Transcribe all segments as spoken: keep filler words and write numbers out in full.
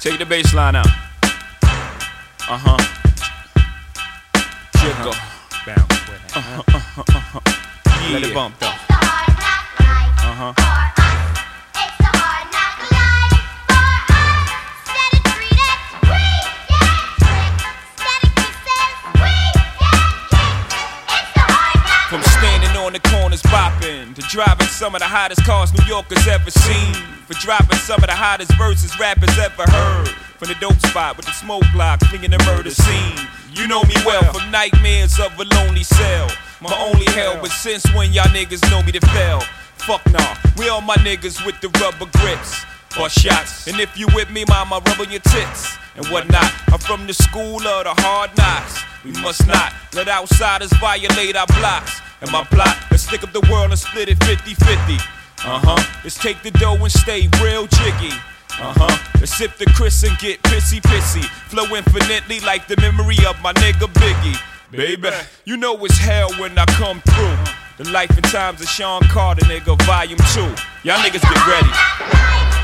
Take the bass line out. Uh-huh. Jiggle. Uh-huh. Bounce with it. Uh-huh, uh-huh, uh-huh. Yeah. Let it bump though. Uh-huh. It's the hard knock life for us. Steady treated, we get tricked. Steady kisses, we get kicked. It's the hard knock. From standing on the corners bopping to driving some of the hottest cars New Yorkers ever seen, for dropping some of the hottest verses rappers ever heard. From the dope spot with the smoke block, flinging the murder scene. You know me well from nightmares of a lonely cell. My only hell, but since when y'all niggas know me to fail? Fuck nah, we all my niggas with the rubber grips or shots. And if you with me, mama, rub on your tits and whatnot. I'm from the school of the hard knocks. We must not let outsiders violate our blocks. And my plot, let's stick up the world and split it fifty fifty. Uh-huh, let's take the dough and stay real jiggy. Uh-huh, let's sip the Chris and get pissy pissy. Flow infinitely like the memory of my nigga Biggie. Baby, you know it's hell when I come through. The life and times of Sean Carter, nigga, volume two. Y'all niggas get ready.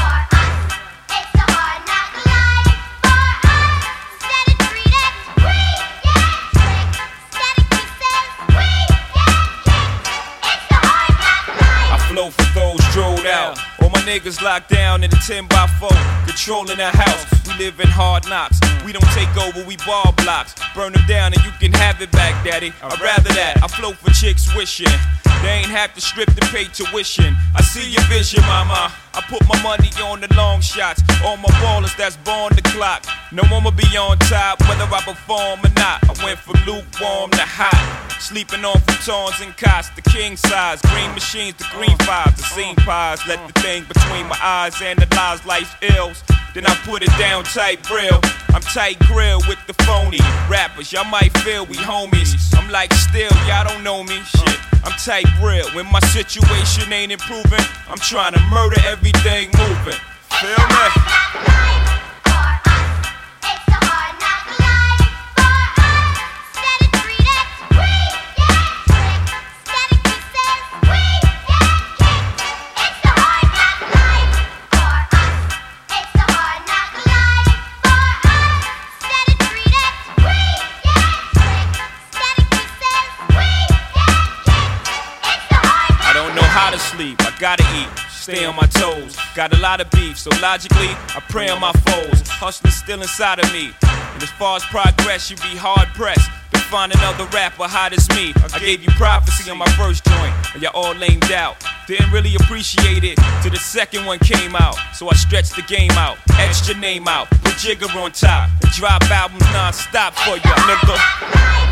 Flow for those drilled out. All my niggas locked down in a ten by four, controlling the house. We live in hard knocks. We don't take over, we ball blocks. Burn them down and you can have it back, daddy. I'd rather that. I flow for chicks wishing they ain't have to strip to pay tuition. I see your vision, mama. I put my money on the long shots. All my ballers that's born the clock. No one will be on top, whether I perform or not. I went from lukewarm to hot. Sleeping on futons and cots, the king size. Green machines, the green fives, the scene pies. Let the thing between my eyes analyze life's ills. Then I put it down tight real. I'm tight grill with the phony rappers. Y'all might feel we homies. I'm like still, y'all don't know me. Shit, I'm tight real. When my situation ain't improving, I'm trying to murder everything moving. Feel me? Sleep, I gotta eat, stay on my toes. Got a lot of beef, so logically, I prey on my foes. Hustling still inside of me, and as far as progress, you be hard pressed to find another rapper hot as me. I gave you prophecy on my first joint, and y'all all lamed out. Didn't really appreciate it till the second one came out. So I stretched the game out, etched your name out, put Jigger on top, and drop albums non-stop for ya, nigga.